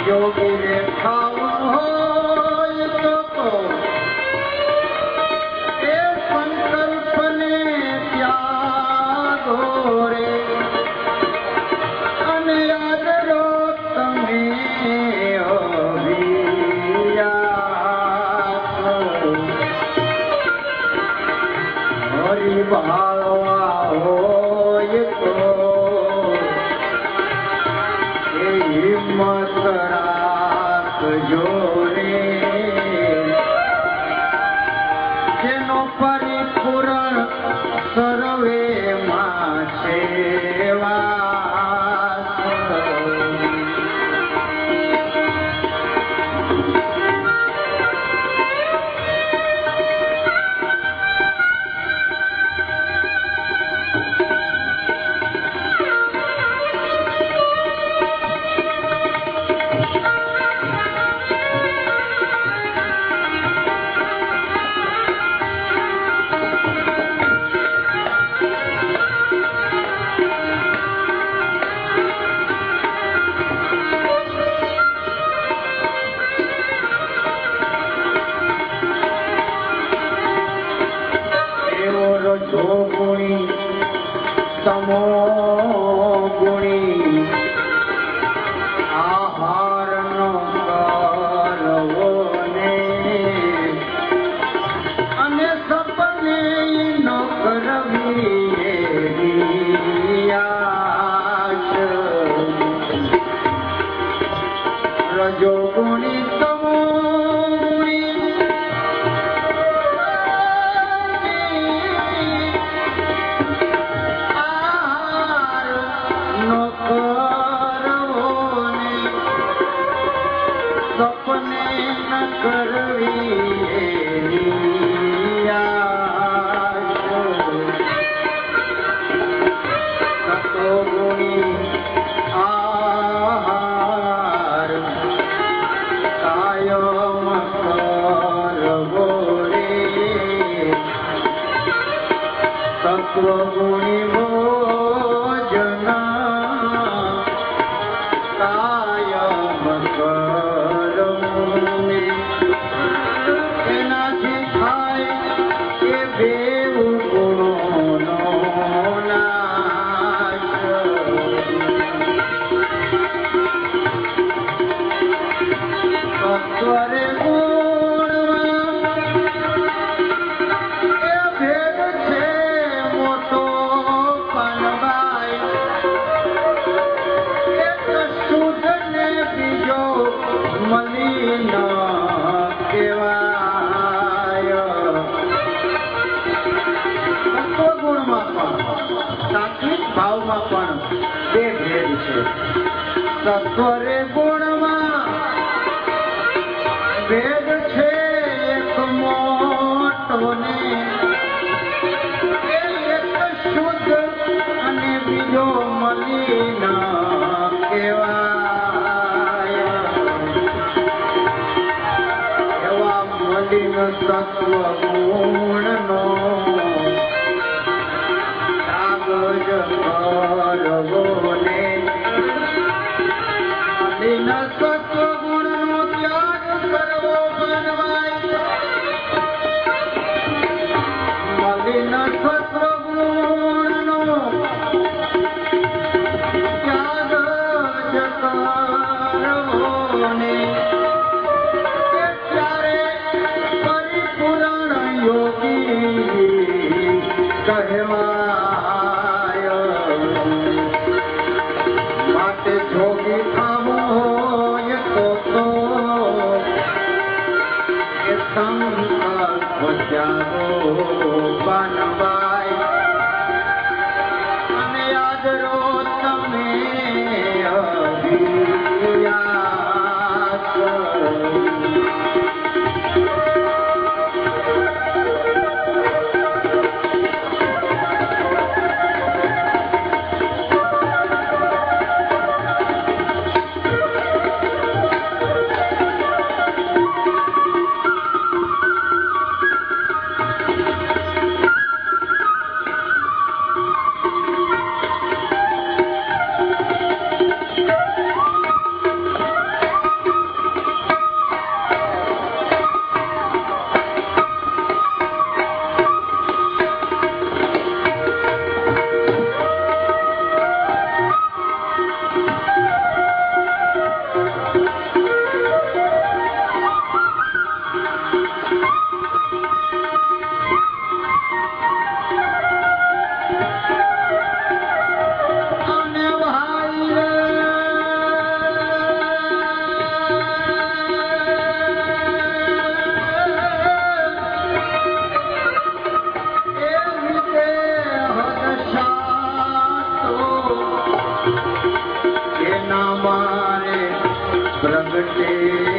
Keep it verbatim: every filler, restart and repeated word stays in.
योगी रे खाओ तो को ए संकल्प ने त्यागो रे अने याद रो तमे हरि भावा होय तो हिम्मत राखजो रे जेनो परिपूर्ण सर्वे मां छे वास जो गुणी तमो गुणी आहार नो करवो ने अने सपने नो करवी आश रजो गुणी तमो सपने न करवी सतो गुणी आहार कायम करवो रे सत्व गुणी भोजन कायम कर सत्वरे गुण भेद छे एक मोटो ने एक शुद्ध अने बीजो मलिन केवाय एवा मलिन सत्व गुण नो कागज करवो ने मलिन सत्व गुण नो त्याग करवो बनवाय मलिन सत्व गुण नो त्याग करवो ने त्यारे परिपूर्ण योगी कहवाय माटे जोगी संकल्प त्यागो बनवाय अने याद रो तमे अभियास ભક્તિ